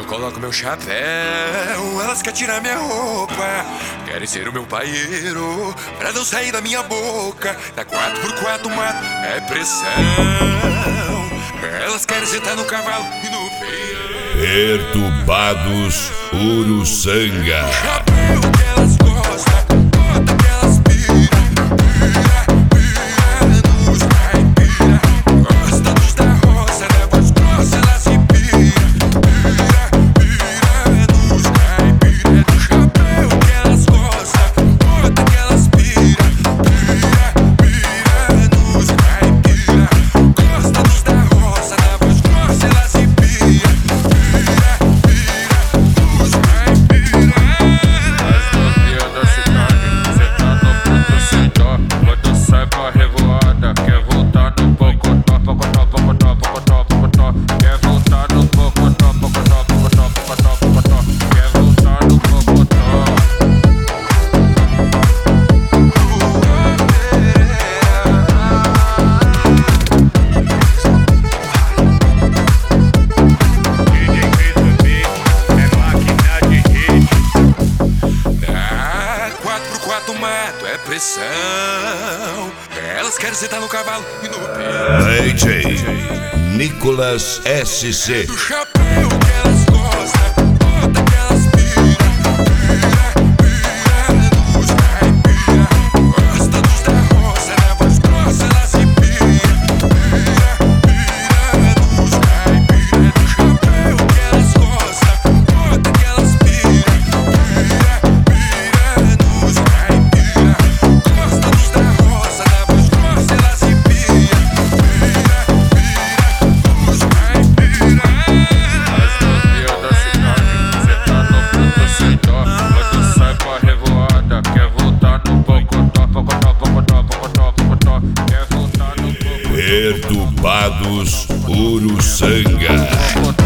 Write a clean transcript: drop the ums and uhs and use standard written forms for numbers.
coloco meu chapéu, elas querem tirar minha roupa, querem ser o meu paieiro, pra não sair da minha boca. Na 4x4 mato é pressão, elas querem sentar no cavalo e no peão. Perturbados Uruçanga. Chapéu que elas gostam, bota que elas pira, pira nos caipira. Gosta dos da roça, na voz grossa ela se pira, pira nos caipira. Do chapéu que elas gostam, bota que elas pira, pira nos caipira. Gosta dos da roça, na voz grossa ela se pira, pira nos caipira. As novinhas da cidade, cê tá no ponto sem dó. Quando sai pra revoada, quer voltar no pocotó, pocotó, pocotó, pocotó, pocotó. Quer voltar no pocotó, pocotó, pocotó, pocotó, pocotó. Quer voltar no pocotó. Na 4x4 mato é pressão, elas querem sentar no cavalo e no peão. DJ Nicolas SC. Do chapéu que elas gostam, bota que elas pira, pira nos caipira. Gosta dos da roça, na voz grossa ela se pira, pira nos caipira. Do chapéu que elas gostam, bota que elas pira, pira nos caipira. Gosta dos da roça, na voz grossa ela se pira, pira nos caipira. As novinhas da cidade, cê tá no ponto sem dó. Quando sai pra revoada, quer voltar no pocotó, pocotó, pocotó, pocotó, pocotó. Quer voltar no pocotó. Perturbados Uruçanga.